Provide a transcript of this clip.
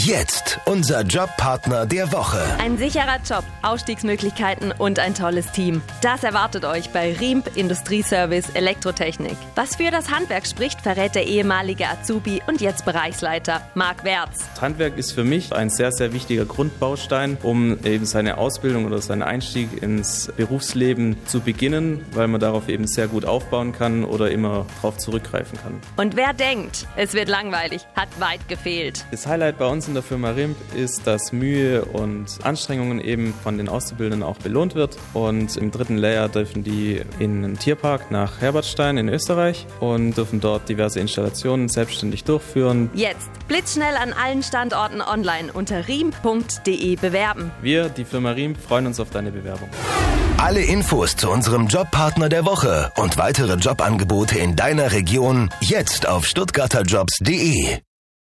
Jetzt unser Jobpartner der Woche. Ein sicherer Job, Aufstiegsmöglichkeiten und ein tolles Team. Das erwartet euch bei Riemp Industrieservice Elektrotechnik. Was für das Handwerk spricht, verrät der ehemalige Azubi und jetzt Bereichsleiter Marc Wertz. Das Handwerk ist für mich ein sehr, sehr wichtiger Grundbaustein, um eben seine Ausbildung oder seinen Einstieg ins Berufsleben zu beginnen, weil man darauf eben sehr gut aufbauen kann oder immer darauf zurückgreifen kann. Und wer denkt, es wird langweilig, hat weit gefehlt. Das Highlight bei uns in der Firma Riemp ist, dass Mühe und Anstrengungen eben von den Auszubildenden auch belohnt wird. Und im 3. Lehrjahr dürfen die in einen Tierpark nach Herbertstein in Österreich und dürfen dort diverse Installationen selbstständig durchführen. Jetzt blitzschnell an allen Standorten online unter riemp.de bewerben. Wir, die Firma Riemp, freuen uns auf deine Bewerbung. Alle Infos zu unserem Jobpartner der Woche und weitere Jobangebote in deiner Region jetzt auf stuttgarterjobs.de.